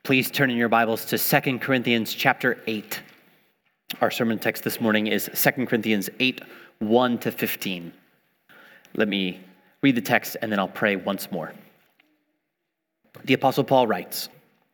Please turn in your Bibles to 2 Corinthians chapter 8. Our sermon text this morning is 2 Corinthians 8, 1 to 15. Let me read the text and then I'll pray once more. The Apostle Paul writes,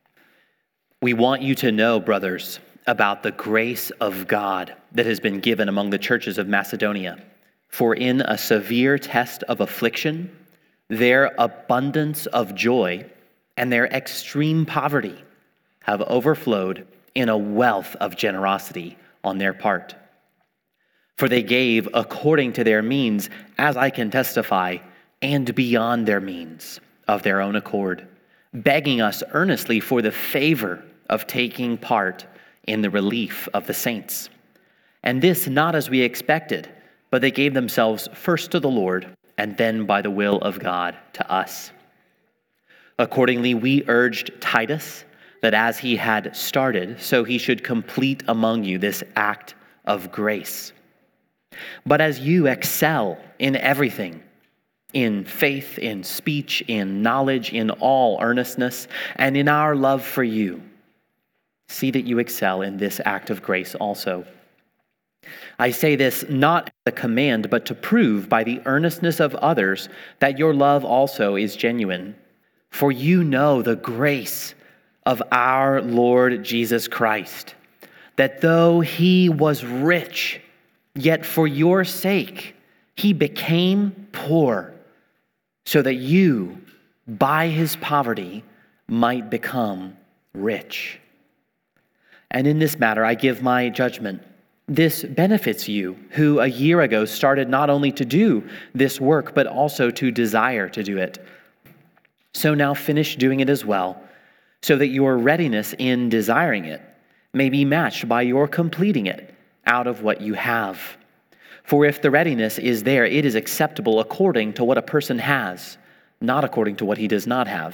"We want you to know, brothers, about the grace of God that has been given among the churches of Macedonia. For in a severe test of affliction, their abundance of joy and their extreme poverty have overflowed in a wealth of generosity on their part. For they gave according to their means, as I can testify, and beyond their means of their own accord, begging us earnestly for the favor of taking part in the relief of the saints. And this not as we expected, but they gave themselves first to the Lord, and then by the will of God to us. Accordingly, we urged Titus that as he had started, so he should complete among you this act of grace. But as you excel in everything, in faith, in speech, in knowledge, in all earnestness, and in our love for you, see that you excel in this act of grace also. I say this not as a command, but to prove by the earnestness of others that your love also is genuine. For you know the grace of our Lord Jesus Christ, that though he was rich, yet for your sake he became poor, so that you, by his poverty, might become rich. And in this matter I give my judgment. This benefits you, who a year ago started not only to do this work, but also to desire to do it. So now finish doing it as well, so that your readiness in desiring it may be matched by your completing it out of what you have. For if the readiness is there, it is acceptable according to what a person has, not according to what he does not have.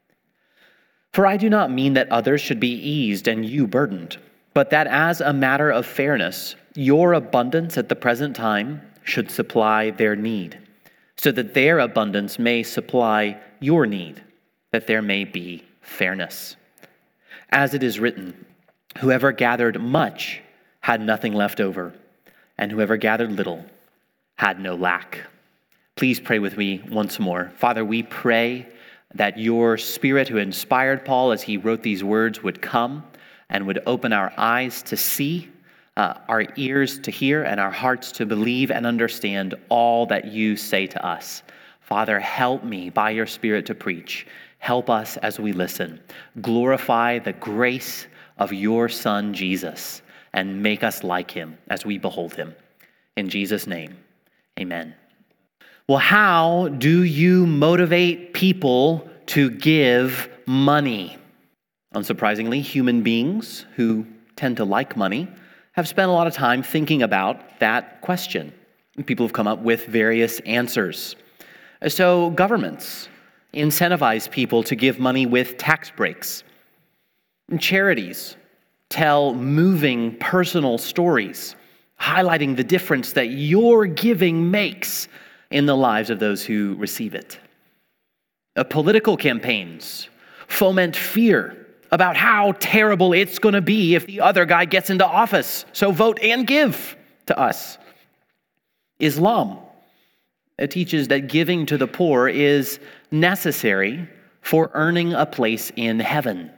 For I do not mean that others should be eased and you burdened, but that as a matter of fairness, your abundance at the present time should supply their need, so that their abundance may supply your need, that there may be fairness. As it is written, whoever gathered much had nothing left over, and whoever gathered little had no lack." Please pray with me once more. Father, we pray that your Spirit who inspired Paul as he wrote these words would come and would open our eyes to see, our ears to hear, and our hearts to believe and understand all that you say to us. Father, help me by your Spirit to preach. Help us as we listen. Glorify the grace of your Son, Jesus, and make us like him as we behold him. In Jesus' name, amen. Well, how do you motivate people to give money? Unsurprisingly, human beings who tend to like money have spent a lot of time thinking about that question. People have come up with various answers. So governments incentivize people to give money with tax breaks. Charities tell moving personal stories, highlighting the difference that your giving makes in the lives of those who receive it. Political campaigns foment fear about how terrible it's going to be if the other guy gets into office, so vote and give to us. Islam, it teaches that giving to the poor is necessary for earning a place in heaven.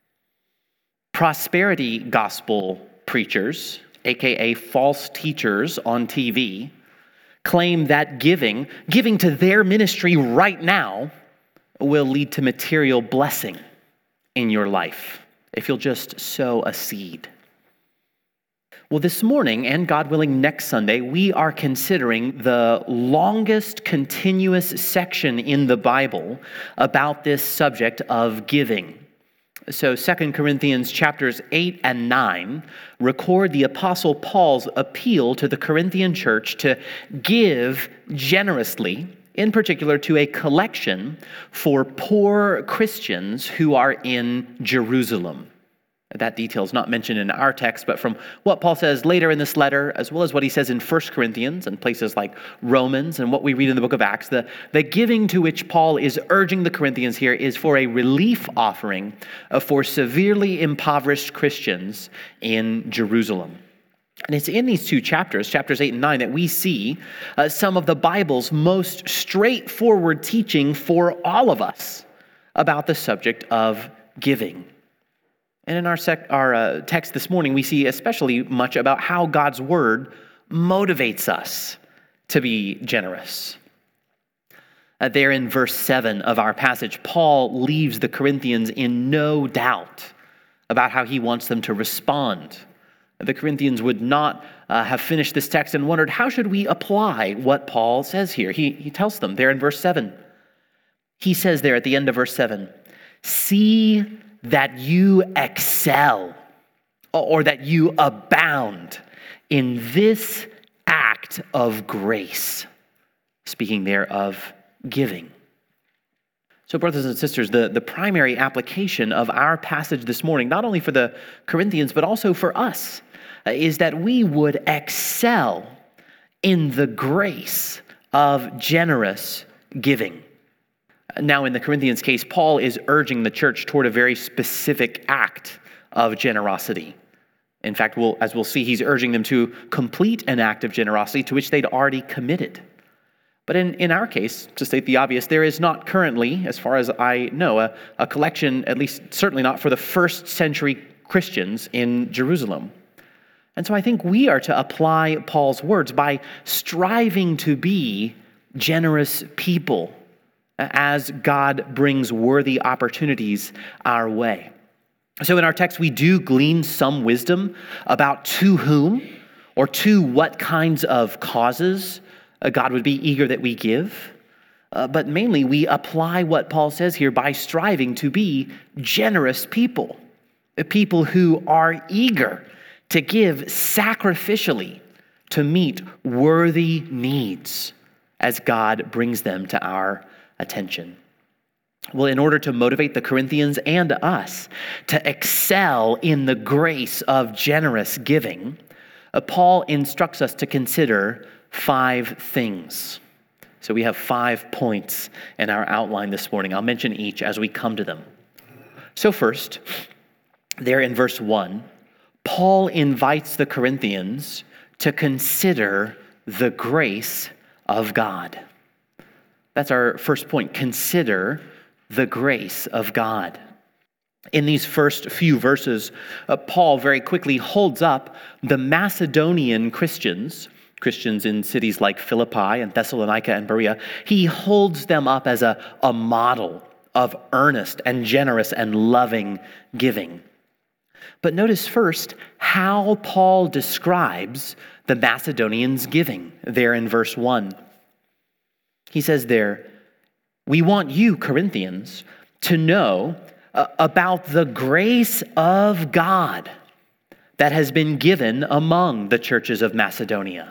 Prosperity gospel preachers, aka false teachers on TV, claim that giving to their ministry right now will lead to material blessing in your life if you'll just sow a seed. Well, this morning, and God willing next Sunday, we are considering the longest continuous section in the Bible about this subject of giving. So 2 Corinthians chapters 8 and 9 record the Apostle Paul's appeal to the Corinthian church to give generously, in particular to a collection for poor Christians who are in Jerusalem. That detail is not mentioned in our text, but from what Paul says later in this letter, as well as what he says in 1 Corinthians and places like Romans and what we read in the book of Acts, the giving to which Paul is urging the Corinthians here is for a relief offering for severely impoverished Christians in Jerusalem. And it's in these two chapters, chapters 8 and 9, that we see some of the Bible's most straightforward teaching for all of us about the subject of giving. And in our text this morning, we see especially much about how God's word motivates us to be generous. There in verse 7 of our passage, Paul leaves the Corinthians in no doubt about how he wants them to respond. The Corinthians would not have finished this text and wondered, how should we apply what Paul says here? He tells them there in verse 7. He says there at the end of verse 7, see that you excel or that you abound in this act of grace. Speaking there of giving. So brothers and sisters, the primary application of our passage this morning, not only for the Corinthians, but also for us, is that we would excel in the grace of generous giving. Now, in the Corinthians case, Paul is urging the church toward a very specific act of generosity. In fact, as we'll see, he's urging them to complete an act of generosity to which they'd already committed. But in our case, to state the obvious, there is not currently, as far as I know, a collection, at least certainly not for the first century Christians in Jerusalem. And so I think we are to apply Paul's words by striving to be generous people as God brings worthy opportunities our way. So in our text, we do glean some wisdom about to whom or to what kinds of causes God would be eager that we give. But mainly, we apply what Paul says here by striving to be generous people, people who are eager to give sacrificially to meet worthy needs as God brings them to our attention. Well, in order to motivate the Corinthians and us to excel in the grace of generous giving, Paul instructs us to consider 5 things. So we have 5 points in our outline this morning. I'll mention each as we come to them. So first, there in verse 1, Paul invites the Corinthians to consider the grace of God. That's our first point. Consider the grace of God. In these first few verses, Paul very quickly holds up the Macedonian Christians in cities like Philippi and Thessalonica and Berea. He holds them up as a model of earnest and generous and loving giving. But notice first how Paul describes the Macedonians' giving there in verse 1. He says there, we want you, Corinthians, to know about the grace of God that has been given among the churches of Macedonia.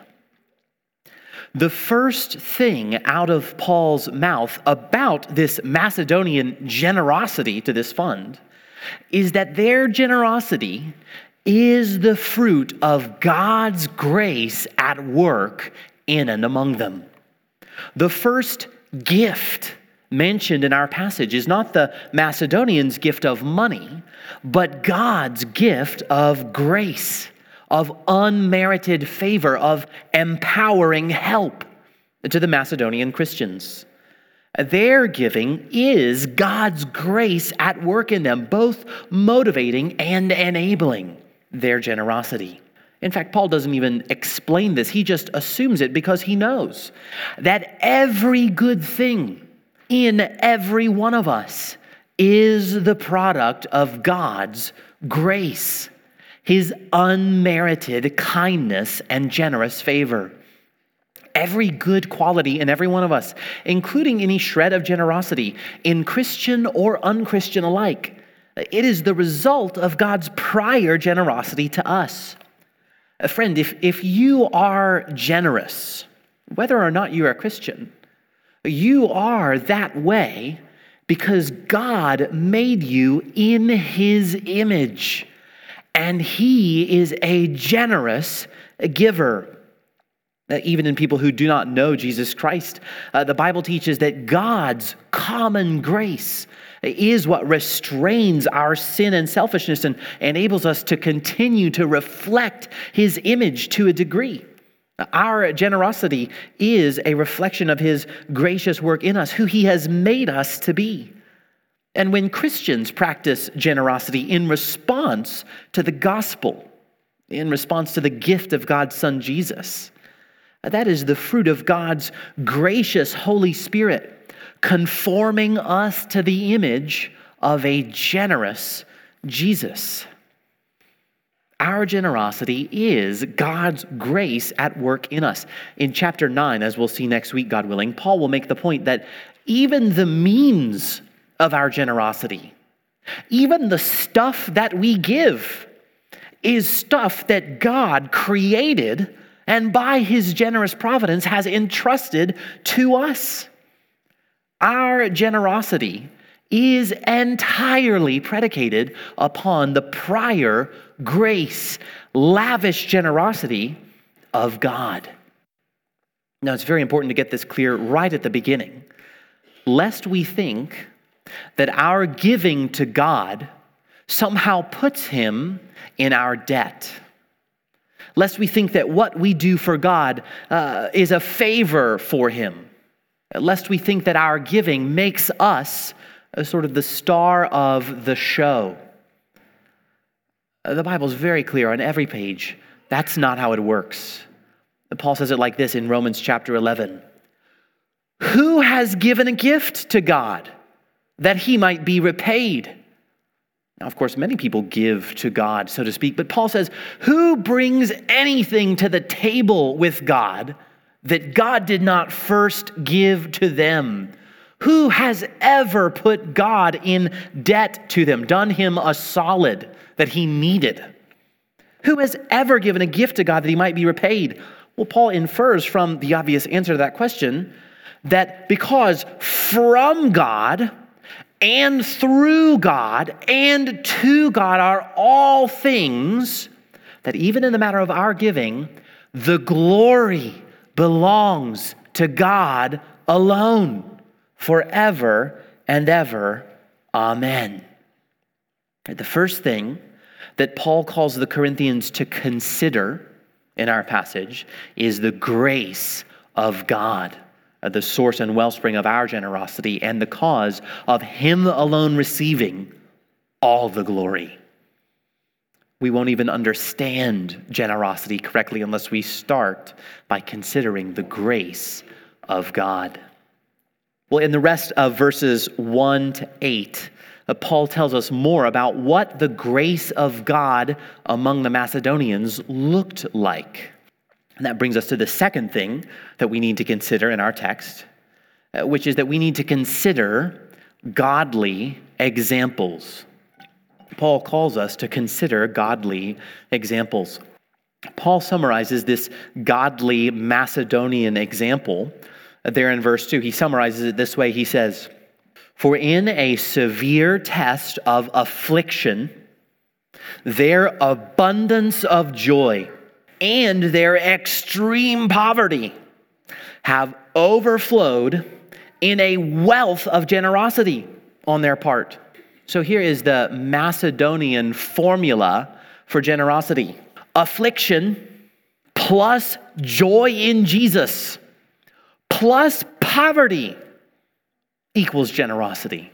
The first thing out of Paul's mouth about this Macedonian generosity to this fund is that their generosity is the fruit of God's grace at work in and among them. The first gift mentioned in our passage is not the Macedonians' gift of money, but God's gift of grace, of unmerited favor, of empowering help to the Macedonian Christians. Their giving is God's grace at work in them, both motivating and enabling their generosity. In fact, Paul doesn't even explain this. He just assumes it because he knows that every good thing in every one of us is the product of God's grace, his unmerited kindness and generous favor. Every good quality in every one of us, including any shred of generosity in Christian or unchristian alike, it is the result of God's prior generosity to us. Friend, if you are generous, whether or not you are a Christian, you are that way because God made you in his image and he is a generous giver. Even in people who do not know Jesus Christ, the Bible teaches that God's common grace is what restrains our sin and selfishness and enables us to continue to reflect his image to a degree. Our generosity is a reflection of his gracious work in us, who he has made us to be. And when Christians practice generosity in response to the gospel, in response to the gift of God's Son Jesus, that is the fruit of God's gracious Holy Spirit, conforming us to the image of a generous Jesus. Our generosity is God's grace at work in us. In chapter 9, as we'll see next week, God willing, Paul will make the point that even the means of our generosity, even the stuff that we give, is stuff that God created and by his generous providence has entrusted to us. Our generosity is entirely predicated upon the prior grace, lavish generosity of God. Now, it's very important to get this clear right at the beginning, lest we think that our giving to God somehow puts him in our debt. Lest we think that what we do for God is a favor for him. Lest we think that our giving makes us sort of the star of the show. The Bible's very clear on every page. That's not how it works. Paul says it like this in Romans chapter 11. Who has given a gift to God that he might be repaid? Now, of course, many people give to God, so to speak, but Paul says, who brings anything to the table with God that God did not first give to them? Who has ever put God in debt to them, done him a solid that he needed? Who has ever given a gift to God that he might be repaid? Well, Paul infers from the obvious answer to that question that because from God and through God and to God are all things, that even in the matter of our giving, the glory belongs to God alone, forever and ever. Amen. The first thing that Paul calls the Corinthians to consider in our passage is the grace of God, the source and wellspring of our generosity and the cause of him alone receiving all the glory. We won't even understand generosity correctly unless we start by considering the grace of God. Well, in the rest of verses 1 to 8, Paul tells us more about what the grace of God among the Macedonians looked like. And that brings us to the second thing that we need to consider in our text, which is that we need to consider godly examples. Paul calls us to consider godly examples. Paul summarizes this godly Macedonian example there in verse 2. He summarizes it this way. He says, "For in a severe test of affliction, their abundance of joy and their extreme poverty have overflowed in a wealth of generosity on their part." So here is the Macedonian formula for generosity. Affliction plus joy in Jesus plus poverty equals generosity.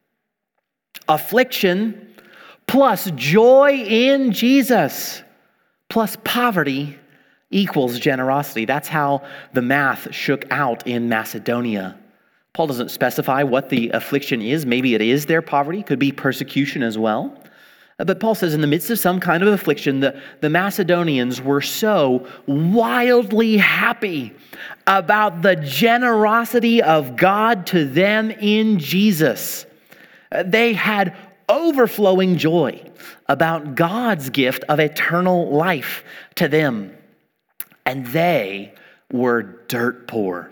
Affliction plus joy in Jesus plus poverty equals generosity. That's how the math shook out in Macedonia. Paul doesn't specify what the affliction is. Maybe it is their poverty. Could be persecution as well. But Paul says in the midst of some kind of affliction, the Macedonians were so wildly happy about the generosity of God to them in Jesus. They had overflowing joy about God's gift of eternal life to them. And they were dirt poor.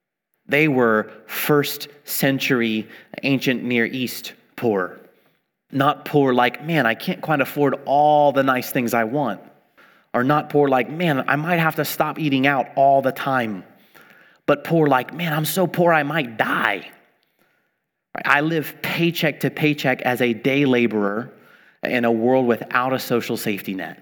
They were first century ancient Near East poor. Not poor like, man, I can't quite afford all the nice things I want. Or not poor like, man, I might have to stop eating out all the time. But poor like, man, I'm so poor I might die. I live paycheck to paycheck as a day laborer in a world without a social safety net.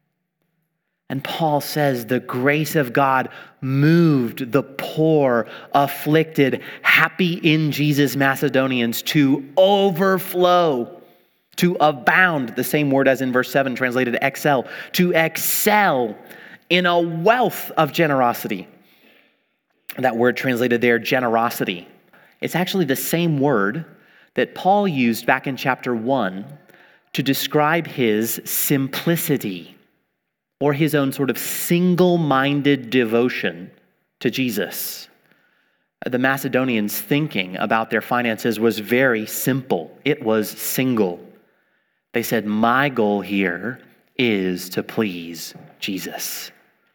And Paul says the grace of God moved the poor, afflicted, happy in Jesus Macedonians to overflow, to abound, the same word as in verse 7, translated excel, to excel in a wealth of generosity. That word translated there, generosity. It's actually the same word that Paul used back in chapter 1 to describe his simplicity or his own sort of single-minded devotion to Jesus. The Macedonians' thinking about their finances was very simple. It was single. They said, my goal here is to please Jesus.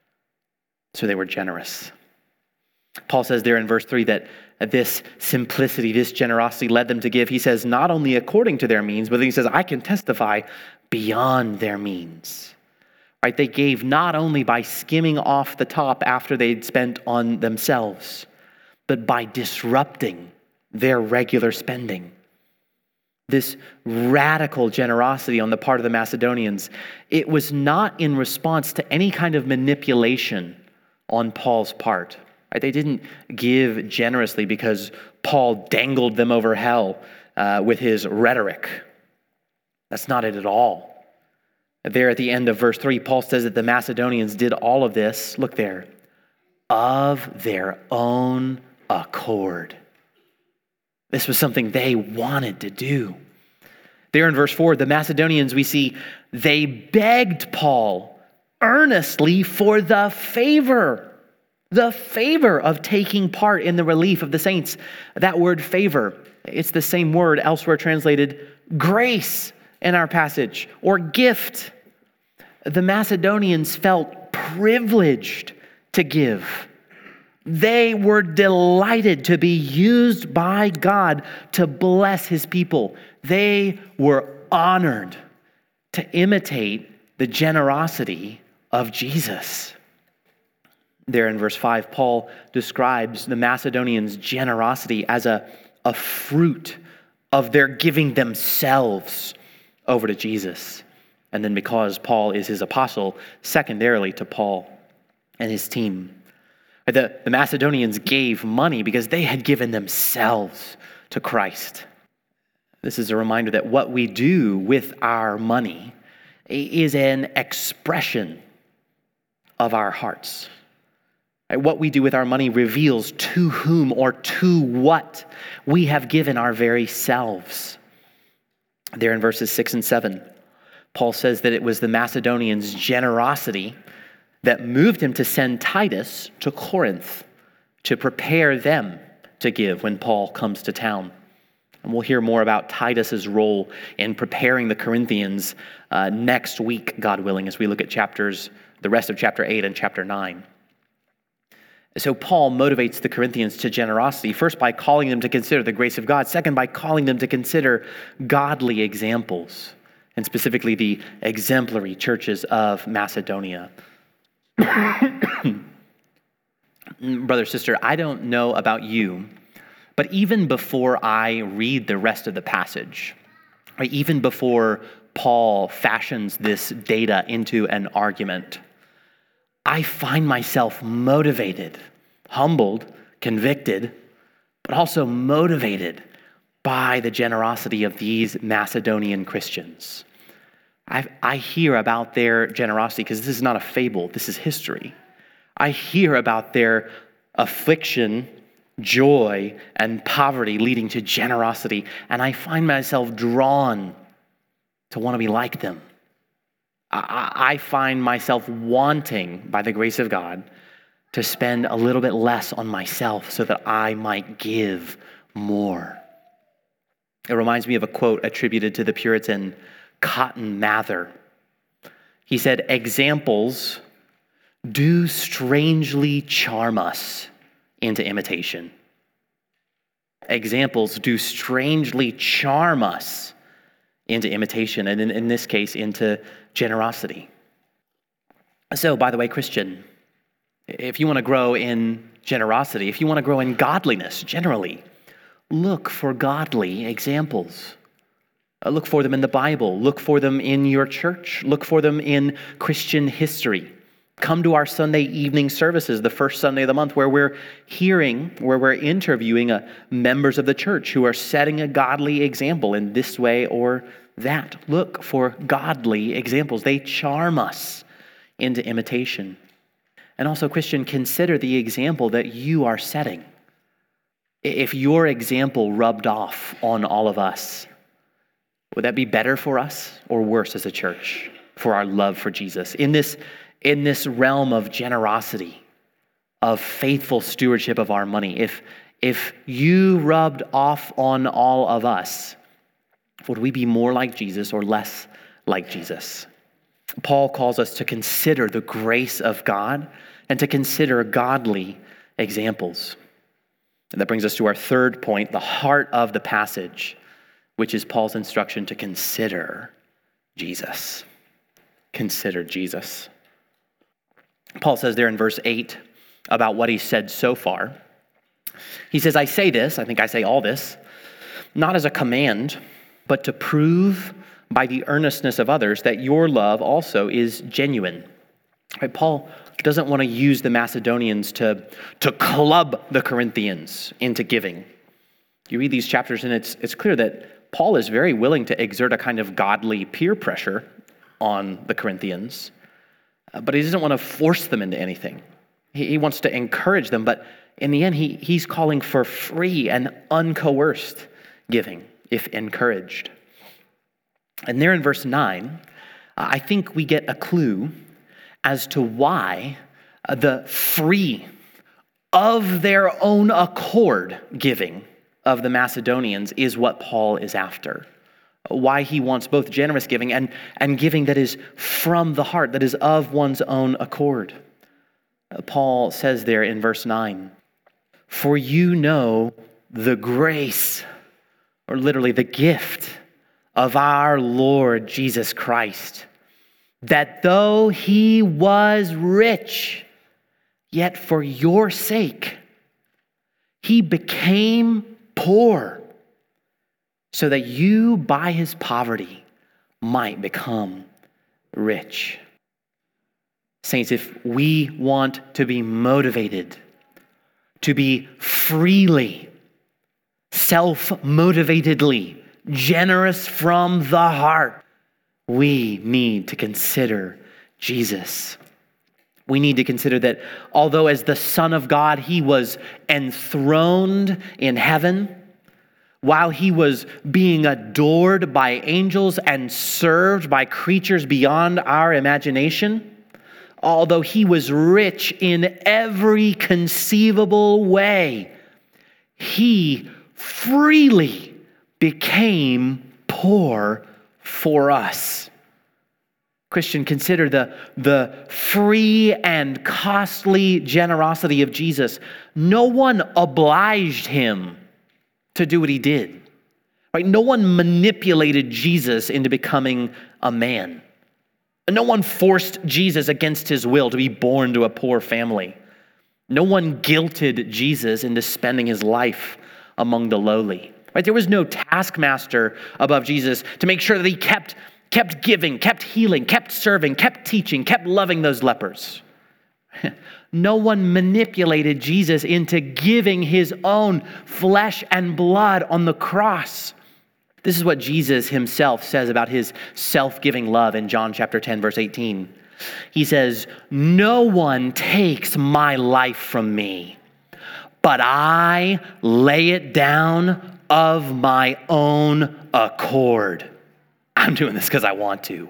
So they were generous. Paul says there in verse 3 that this simplicity, this generosity led them to give. He says, not only according to their means, but he says, I can testify beyond their means. Right? They gave not only by skimming off the top after they'd spent on themselves, but by disrupting their regular spending. This radical generosity on the part of the Macedonians, it was not in response to any kind of manipulation on Paul's part. Right? They didn't give generously because Paul dangled them over hell with his rhetoric. That's not it at all. There at the end of verse 3, Paul says that the Macedonians did all of this, look there, of their own accord. This was something they wanted to do. There in verse 4, the Macedonians, we see, they begged Paul earnestly for the favor of taking part in the relief of the saints. That word favor, it's the same word elsewhere translated grace in our passage, or gift. The Macedonians felt privileged to give. They were delighted to be used by God to bless his people. They were honored to imitate the generosity of Jesus. There in verse 5, Paul describes the Macedonians' generosity as a fruit of their giving themselves over to Jesus. And then because Paul is his apostle, secondarily to Paul and his team. The Macedonians gave money because they had given themselves to Christ. This is a reminder that what we do with our money is an expression of our hearts. What we do with our money reveals to whom or to what we have given our very selves. There in verses 6 and 7, Paul says that it was the Macedonians' generosity that moved him to send Titus to Corinth to prepare them to give when Paul comes to town. And we'll hear more about Titus's role in preparing the Corinthians next week, God willing, as we look at the rest of chapter 8 and chapter 9. So Paul motivates the Corinthians to generosity, first by calling them to consider the grace of God, second by calling them to consider godly examples, and specifically the exemplary churches of Macedonia. Brother, sister, I don't know about you, but even before I read the rest of the passage, right, even before Paul fashions this data into an argument, I find myself motivated, humbled, convicted, but also motivated by the generosity of these Macedonian Christians. I hear about their generosity because this is not a fable, this is history. I hear about their affliction, joy, and poverty leading to generosity, and I find myself drawn to want to be like them. I find myself wanting, by the grace of God, to spend a little bit less on myself so that I might give more. It reminds me of a quote attributed to the Puritan Cotton Mather. He said, "Examples do strangely charm us into imitation." Examples do strangely charm us into imitation, and in this case, into generosity. So, by the way, Christian, if you want to grow in generosity, if you want to grow in godliness generally, look for godly examples. Look for them in the Bible. Look for them in your church. Look for them in Christian history. Come to our Sunday evening services, the first Sunday of the month, where we're interviewing members of the church who are setting a godly example in this way or that. Look for godly examples. They charm us into imitation. And also, Christian, consider the example that you are setting. If your example rubbed off on all of us, would that be better for us or worse as a church for our love for Jesus? In this realm of generosity, of faithful stewardship of our money, if you rubbed off on all of us, would we be more like Jesus or less like Jesus? Paul calls us to consider the grace of God and to consider godly examples. And that brings us to our third point, the heart of the passage, which is Paul's instruction to consider Jesus. Consider Jesus. Paul says there in verse 8 about what he said so far. He says, I say this, I think I say all this, not as a command, but to prove by the earnestness of others that your love also is genuine. Right? Paul doesn't want to use the Macedonians to club the Corinthians into giving. You read these chapters and it's clear that Paul is very willing to exert a kind of godly peer pressure on the Corinthians, but he doesn't want to force them into anything. He wants to encourage them, but in the end, he's calling for free and uncoerced giving, if encouraged. And there in verse 9, I think we get a clue as to why the free, of their own accord giving of the Macedonians is what Paul is after. Why he wants both generous giving and giving that is from the heart, that is of one's own accord. Paul says there in verse 9, for you know the grace, or literally the gift of our Lord Jesus Christ, that though he was rich, yet for your sake he became poor, so that you by his poverty might become rich. Saints, if we want to be motivated to be freely, self-motivatedly generous from the heart, we need to consider Jesus. We need to consider that although as the Son of God, he was enthroned in heaven, while he was being adored by angels and served by creatures beyond our imagination, although he was rich in every conceivable way, he freely became poor for us. Christian, consider the free and costly generosity of Jesus. No one obliged him to do what he did. Right? No one manipulated Jesus into becoming a man. No one forced Jesus against his will to be born to a poor family. No one guilted Jesus into spending his life among the lowly. Right? There was no taskmaster above Jesus to make sure that he kept giving, kept healing, kept serving, kept teaching, kept loving those lepers. No one manipulated Jesus into giving his own flesh and blood on the cross. This is what Jesus himself says about his self-giving love in John chapter 10, verse 18. He says, no one takes my life from me, but I lay it down of my own accord. I'm doing this because I want to.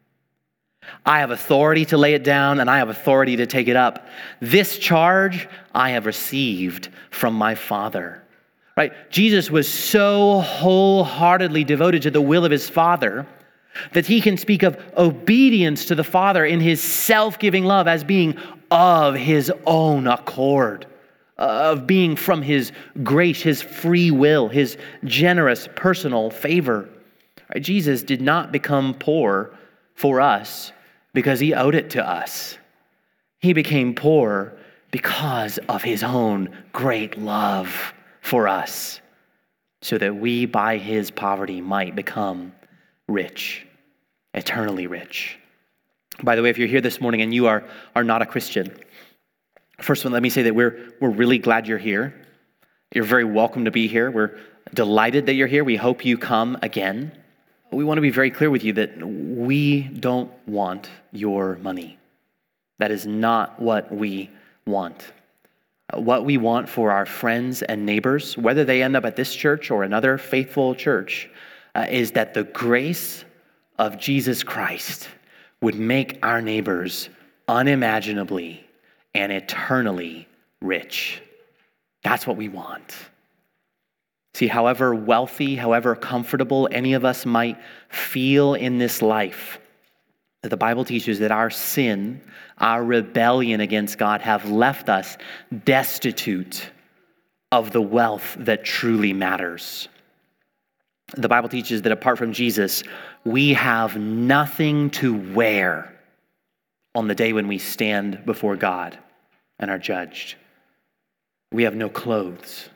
I have authority to lay it down and I have authority to take it up. This charge I have received from my Father. Right? Jesus was so wholeheartedly devoted to the will of his Father that he can speak of obedience to the Father in his self-giving love as being of his own accord, of being from his grace, his free will, his generous personal favor. Right? Jesus did not become poor for us because he owed it to us. He became poor because of his own great love for us, so that we by his poverty might become rich, eternally rich. By the way, if you're here this morning and you are not a Christian, first of all, let me say that we're really glad you're here. You're very welcome to be here. We're delighted that you're here. We hope you come again. We want to be very clear with you that we don't want your money. That is not what we want. What we want for our friends and neighbors, whether they end up at this church or another faithful church, is that the grace of Jesus Christ would make our neighbors unimaginably and eternally rich. That's what we want. See, however wealthy, however comfortable any of us might feel in this life, the Bible teaches that our sin, our rebellion against God have left us destitute of the wealth that truly matters. The Bible teaches that apart from Jesus, we have nothing to wear on the day when we stand before God and are judged. We have no clothes.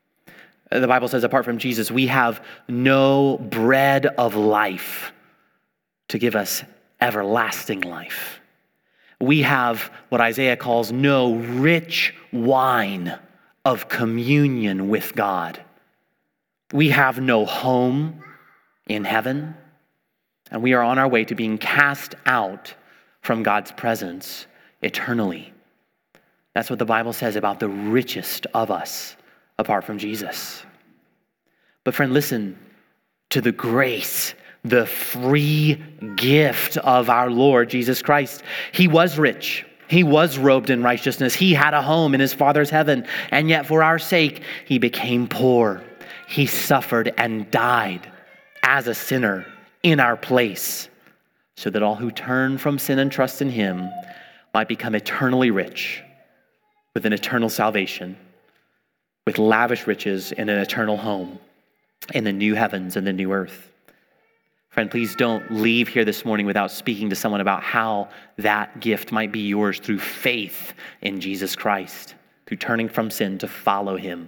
The Bible says apart from Jesus, we have no bread of life to give us everlasting life. We have what Isaiah calls no rich wine of communion with God. We have no home in heaven, and we are on our way to being cast out from God's presence eternally. That's what the Bible says about the richest of us apart from Jesus. But friend, listen to the grace, the free gift of our Lord Jesus Christ. He was rich. He was robed in righteousness. He had a home in his Father's heaven. And yet for our sake, he became poor. He suffered and died as a sinner in our place, so that all who turn from sin and trust in him might become eternally rich with an eternal salvation, with lavish riches in an eternal home in the new heavens and the new earth. Friend, please don't leave here this morning without speaking to someone about how that gift might be yours through faith in Jesus Christ, through turning from sin to follow him.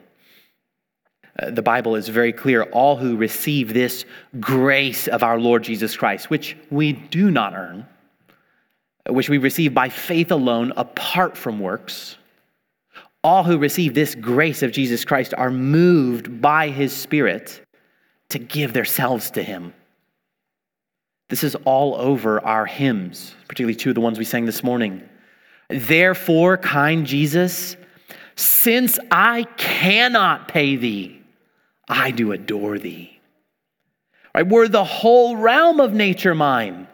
The Bible is very clear. All who receive this grace of our Lord Jesus Christ, which we do not earn, which we receive by faith alone apart from works, all who receive this grace of Jesus Christ are moved by his Spirit to give themselves to him. This is all over our hymns, particularly two of the ones we sang this morning. Therefore, kind Jesus, since I cannot pay thee, I do adore thee. Right? Were the whole realm of nature mine,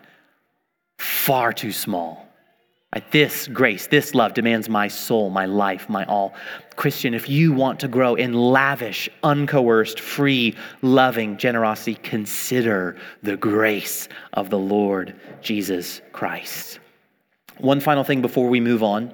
far too small. Right? This grace, this love demands my soul, my life, my all. Christian, if you want to grow in lavish, uncoerced, free, loving generosity, consider the grace of the Lord Jesus Christ. One final thing before we move on.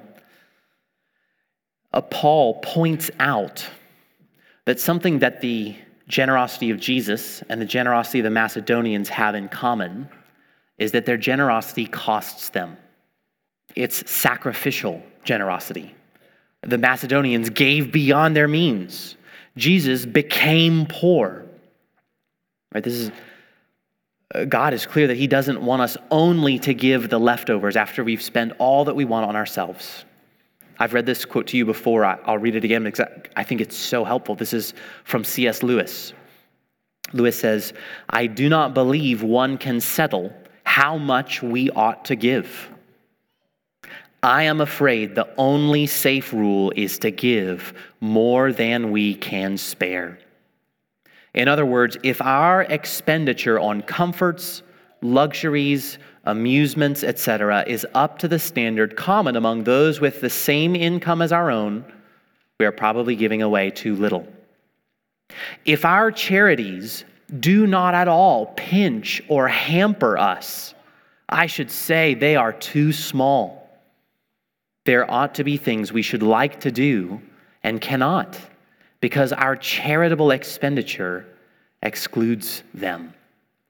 Paul points out that something that the generosity of Jesus and the generosity of the Macedonians have in common is that their generosity costs them. It's sacrificial generosity. The Macedonians gave beyond their means. Jesus became poor. Right? God is clear that he doesn't want us only to give the leftovers after we've spent all that we want on ourselves. I've read this quote to you before. I'll read it again because I think it's so helpful. This is from C.S. Lewis. Lewis says, I do not believe one can settle how much we ought to give. I am afraid the only safe rule is to give more than we can spare. In other words, if our expenditure on comforts, luxuries, amusements, etc., is up to the standard common among those with the same income as our own, we are probably giving away too little. If our charities do not at all pinch or hamper us, I should say they are too small. There ought to be things we should like to do and cannot, because our charitable expenditure excludes them.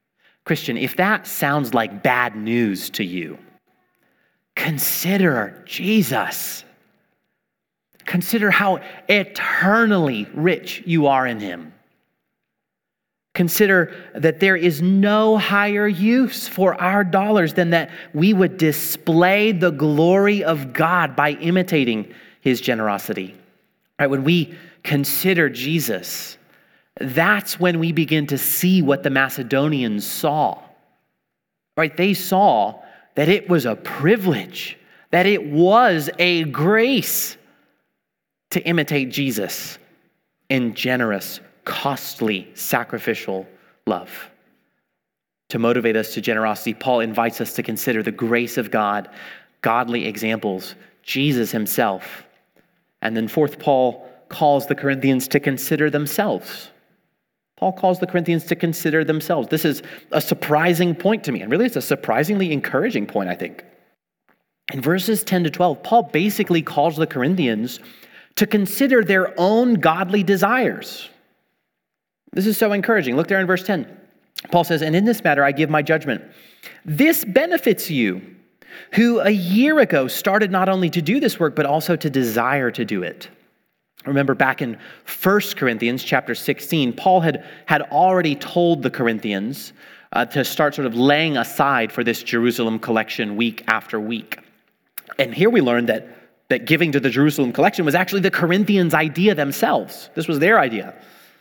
Christian, if that sounds like bad news to you, consider Jesus. Consider how eternally rich you are in him. Consider that there is no higher use for our dollars than that we would display the glory of God by imitating his generosity. Right? When we consider Jesus, that's when we begin to see what the Macedonians saw. Right? They saw that it was a privilege, that it was a grace to imitate Jesus in generous, costly, sacrificial love. To motivate us to generosity, Paul invites us to consider the grace of God, godly examples, Jesus himself. And then fourth, Paul calls the Corinthians to consider themselves. Paul calls the Corinthians to consider themselves. This is a surprising point to me, and really it's a surprisingly encouraging point, I think. In verses 10 to 12, Paul basically calls the Corinthians to consider their own godly desires. This is so encouraging. Look there in verse 10. Paul says, "And in this matter I give my judgment. This benefits you, who a year ago started not only to do this work, but also to desire to do it." Remember back in 1 Corinthians chapter 16, Paul had already told the Corinthians to start sort of laying aside for this Jerusalem collection week after week. And here we learn that giving to the Jerusalem collection was actually the Corinthians' idea themselves. This was their idea.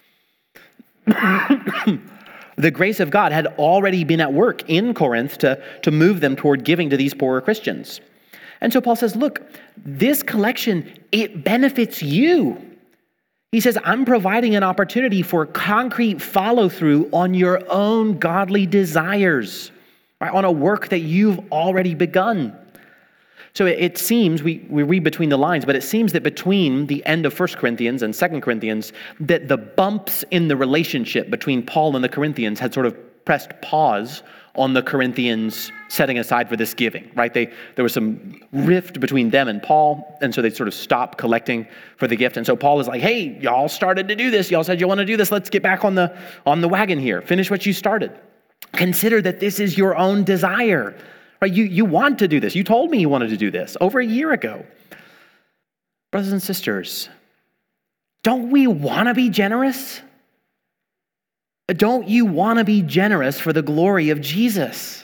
The grace of God had already been at work in Corinth to move them toward giving to these poorer Christians. And so Paul says, look, this collection, it benefits you. He says, I'm providing an opportunity for concrete follow-through on your own godly desires, right? On a work that you've already begun. So it seems, we read between the lines, but it seems that between the end of 1 Corinthians and 2 Corinthians, that the bumps in the relationship between Paul and the Corinthians had sort of pressed pause on the Corinthians setting aside for this giving, right? There was some rift between them and Paul, and so they sort of stopped collecting for the gift. And so Paul is like, hey, y'all started to do this. Y'all said you want to do this. Let's get back on the wagon here. Finish what you started. Consider that this is your own desire. Right, you want to do this. You told me you wanted to do this over a year ago. Brothers and sisters, don't we want to be generous? Don't you want to be generous for the glory of Jesus?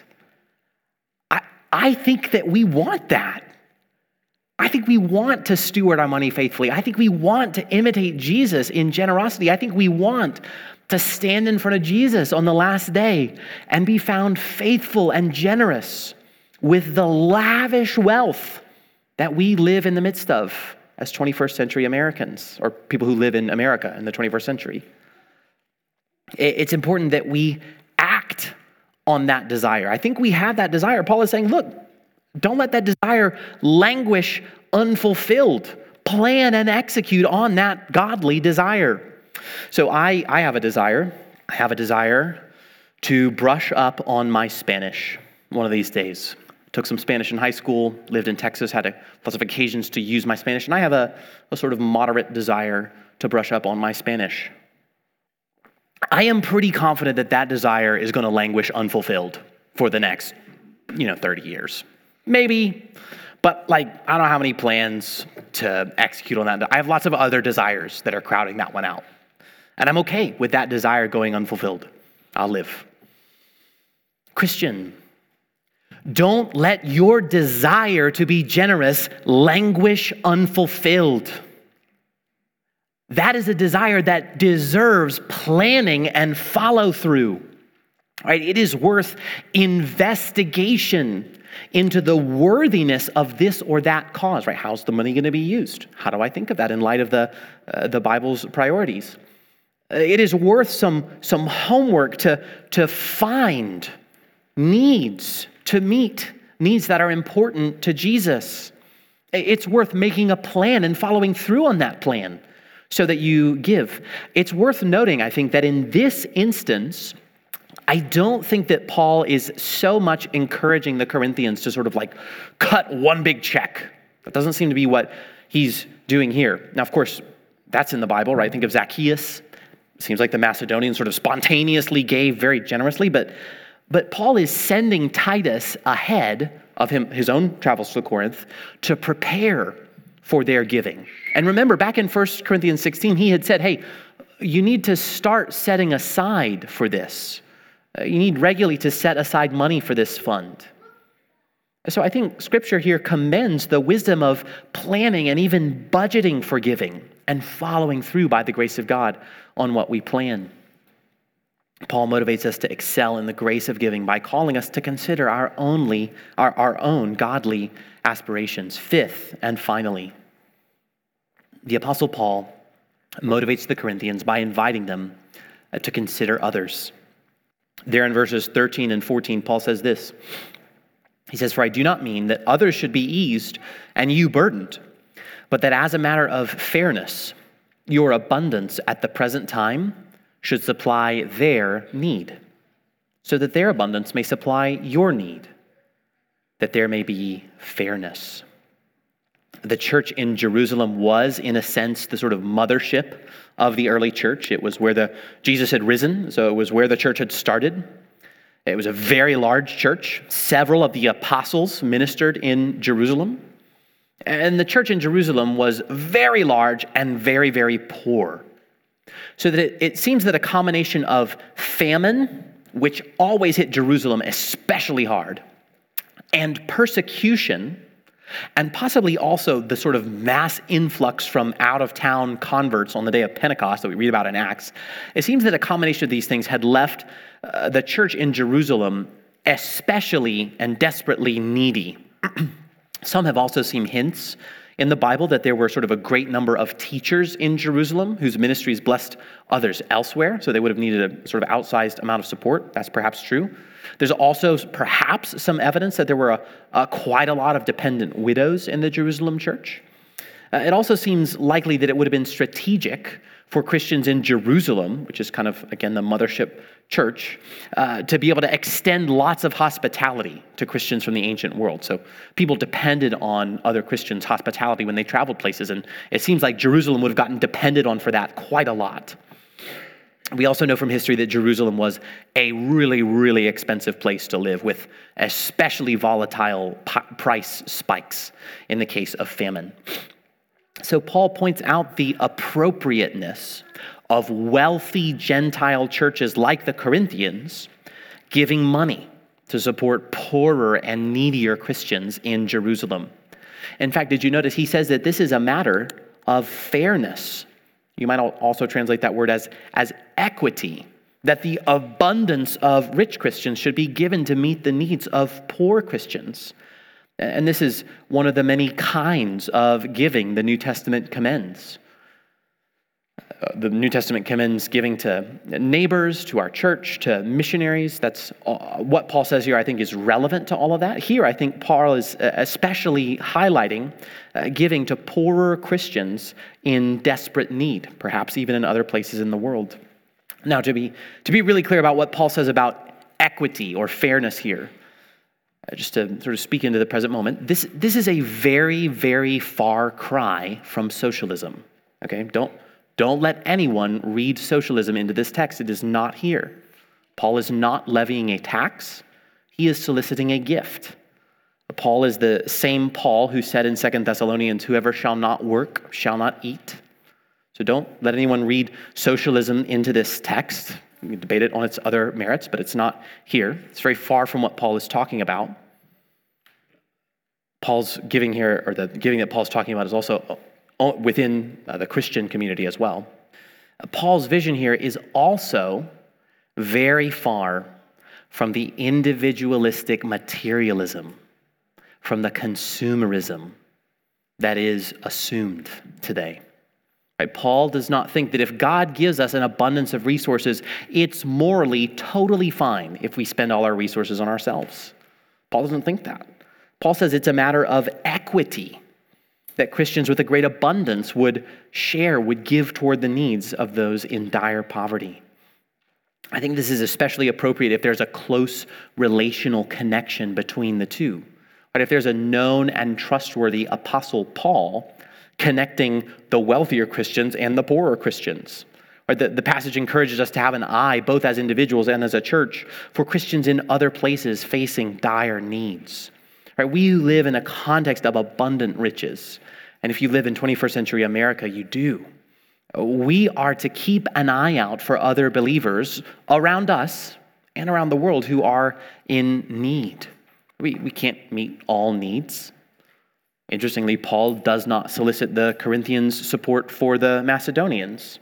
I think that we want that. I think we want to steward our money faithfully. I think we want to imitate Jesus in generosity. I think we want to stand in front of Jesus on the last day and be found faithful and generous with the lavish wealth that we live in the midst of as 21st century Americans, or people who live in America in the 21st century. It's important that we act on that desire. I think we have that desire. Paul is saying, look, don't let that desire languish unfulfilled. Plan and execute on that godly desire. So I have a desire. I have a desire to brush up on my Spanish one of these days. Took some Spanish in high school, lived in Texas, had lots of occasions to use my Spanish, and I have a sort of moderate desire to brush up on my Spanish. I am pretty confident that desire is going to languish unfulfilled for the next, 30 years. Maybe, but I don't know how many plans to execute on that. I have lots of other desires that are crowding that one out. And I'm okay with that desire going unfulfilled. I'll live. Christian, don't let your desire to be generous languish unfulfilled. That is a desire that deserves planning and follow through. Right? It is worth investigation into the worthiness of this or that cause. Right? How's the money going to be used? How do I think of that in light of the Bible's priorities? It is worth some homework to find needs to meet needs that are important to Jesus. It's worth making a plan and following through on that plan so that you give. It's worth noting, I think, that in this instance, I don't think that Paul is so much encouraging the Corinthians to sort of cut one big check. That doesn't seem to be what he's doing here. Now, of course, that's in the Bible, right? Think of Zacchaeus. It seems like the Macedonians sort of spontaneously gave very generously, but But Paul is sending Titus ahead of his own travels to Corinth to prepare for their giving. And remember, back in 1 Corinthians 16, he had said, hey, you need to start setting aside for this. You need regularly to set aside money for this fund. So I think Scripture here commends the wisdom of planning and even budgeting for giving and following through by the grace of God on what we plan. Paul motivates us to excel in the grace of giving by calling us to consider our own godly aspirations. Fifth and finally, the Apostle Paul motivates the Corinthians by inviting them to consider others. There in verses 13 and 14, Paul says this. He says, "For I do not mean that others should be eased and you burdened, but that as a matter of fairness, your abundance at the present time should supply their need, so that their abundance may supply your need, that there may be fairness." The church in Jerusalem was, in a sense, the sort of mothership of the early church. It was where Jesus had risen, so it was where the church had started. It was a very large church. Several of the apostles ministered in Jerusalem. And the church in Jerusalem was very large and very, very poor. So that it seems that a combination of famine, which always hit Jerusalem especially hard, and persecution, and possibly also the sort of mass influx from out-of-town converts on the day of Pentecost that we read about in Acts, it seems that a combination of these things had left the church in Jerusalem especially and desperately needy. Some have also seen hints in the Bible that there were sort of a great number of teachers in Jerusalem whose ministries blessed others elsewhere, so they would have needed a sort of outsized amount of support. That's perhaps true. There's also perhaps some evidence that there were quite a lot of dependent widows in the Jerusalem church. It also seems likely that it would have been strategic for Christians in Jerusalem, which is kind of, again, the mothership church, to be able to extend lots of hospitality to Christians from the ancient world. So people depended on other Christians' hospitality when they traveled places, and it seems like Jerusalem would have gotten depended on for that quite a lot. We also know from history that Jerusalem was a really, really expensive place to live, with especially volatile price spikes in the case of famine. So Paul points out the appropriateness of wealthy Gentile churches like the Corinthians giving money to support poorer and needier Christians in Jerusalem. In fact, did you notice he says that this is a matter of fairness? You might also translate that word as equity, that the abundance of rich Christians should be given to meet the needs of poor Christians. And this is one of the many kinds of giving the New Testament commends. The New Testament commends giving to neighbors, to our church, to missionaries. That's what Paul says here, I think, is relevant to all of that. Here, I think Paul is especially highlighting giving to poorer Christians in desperate need, perhaps even in other places in the world. Now, to be really clear about what Paul says about equity or fairness here, just to sort of speak into the present moment, this is a very, very far cry from socialism. Okay, don't let anyone read socialism into this text. It is not here. Paul is not levying a tax. He is soliciting a gift. Paul is the same Paul who said in 2 Thessalonians, "Whoever shall not work shall not eat." So don't let anyone read socialism into this text. We can debate it on its other merits, but it's not here. It's very far from what Paul is talking about. Paul's giving here, or the giving that Paul's talking about, is also within the Christian community as well. Paul's vision here is also very far from the individualistic materialism, from the consumerism that is assumed today. Right? Paul does not think that if God gives us an abundance of resources, it's morally totally fine if we spend all our resources on ourselves. Paul doesn't think that. Paul says it's a matter of equity, that Christians with a great abundance would give toward the needs of those in dire poverty. I think this is especially appropriate if there's a close relational connection between the two. But if there's a known and trustworthy Apostle Paul connecting the wealthier Christians and the poorer Christians, Right? The passage encourages us to have an eye, both as individuals and as a church, for Christians in other places facing dire needs. Right? We live in a context of abundant riches. And if you live in 21st century America, you do. We are to keep an eye out for other believers around us and around the world who are in need. We can't meet all needs. Interestingly, Paul does not solicit the Corinthians' support for the Macedonians.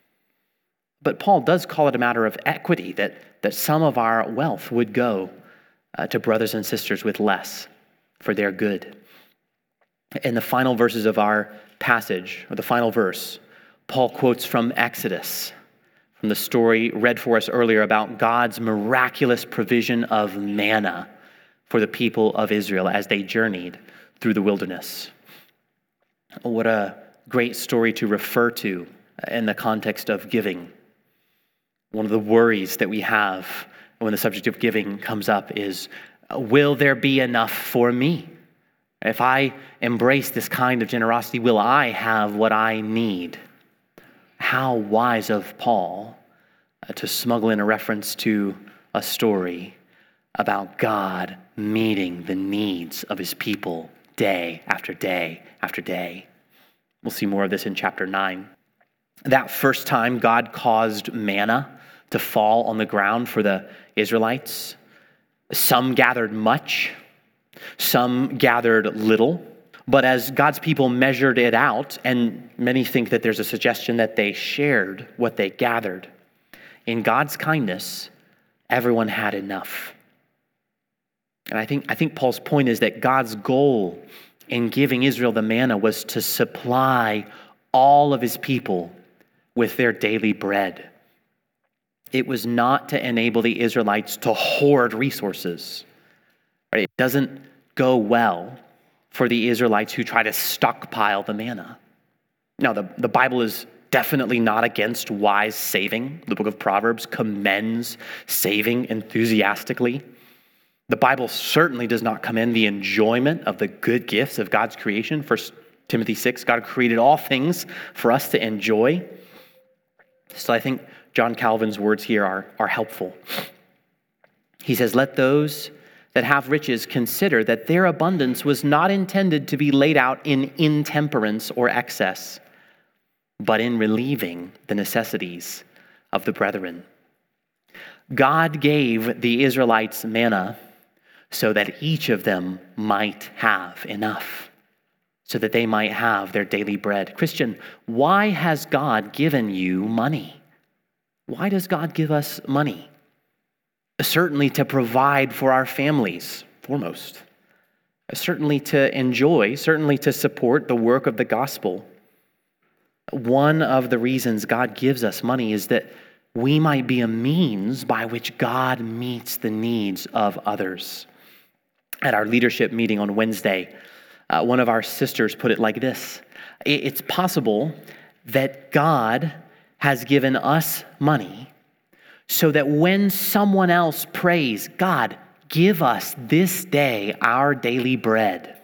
But Paul does call it a matter of equity, that some of our wealth would go to brothers and sisters with less for their good. In the final verses of our passage, or the final verse, Paul quotes from Exodus, from the story read for us earlier about God's miraculous provision of manna for the people of Israel as they journeyed through the wilderness. What a great story to refer to in the context of giving. One of the worries that we have when the subject of giving comes up is, will there be enough for me? If I embrace this kind of generosity, will I have what I need? How wise of Paul to smuggle in a reference to a story about God meeting the needs of his people day after day after day. We'll see more of this in chapter 9. That first time God caused manna to fall on the ground for the Israelites, some gathered much, some gathered little. But as God's people measured it out, and many think that there's a suggestion that they shared what they gathered, in God's kindness, everyone had enough. And I think Paul's point is that God's goal in giving Israel the manna was to supply all of his people with their daily bread. It was not to enable the Israelites to hoard resources. Right? It doesn't go well for the Israelites who try to stockpile the manna. Now, the Bible is definitely not against wise saving. The book of Proverbs commends saving enthusiastically. The Bible certainly does not commend the enjoyment of the good gifts of God's creation. 1 Timothy 6, God created all things for us to enjoy. So I think John Calvin's words here are helpful. He says, let those that have riches consider that their abundance was not intended to be laid out in intemperance or excess, but in relieving the necessities of the brethren. God gave the Israelites manna so that each of them might have enough, so that they might have their daily bread. Christian, why has God given you money? Why does God give us money? Certainly to provide for our families, foremost. Certainly to enjoy, certainly to support the work of the gospel. One of the reasons God gives us money is that we might be a means by which God meets the needs of others. At our leadership meeting on Wednesday, one of our sisters put it like this: it's possible that God has given us money so that when someone else prays, God, give us this day our daily bread,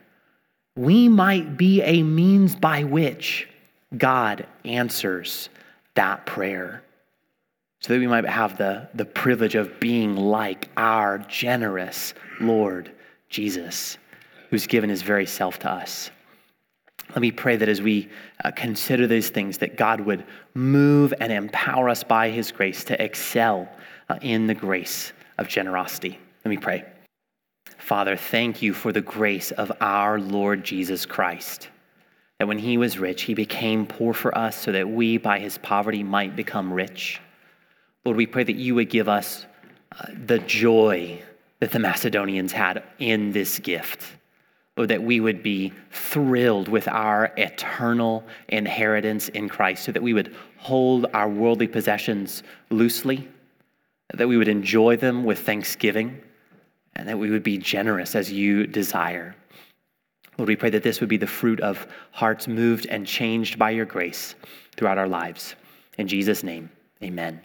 we might be a means by which God answers that prayer, so that we might have the privilege of being like our generous Lord Jesus, who's given his very self to us. Let me pray that as we consider these things, that God would move and empower us by his grace to excel in the grace of generosity. Let me pray. Father, thank you for the grace of our Lord Jesus Christ, that when he was rich, he became poor for us so that we, by his poverty, might become rich. Lord, we pray that you would give us the joy that the Macedonians had in this gift. Lord, that we would be thrilled with our eternal inheritance in Christ, so that we would hold our worldly possessions loosely, that we would enjoy them with thanksgiving, and that we would be generous as you desire. Lord, we pray that this would be the fruit of hearts moved and changed by your grace throughout our lives. In Jesus' name, amen.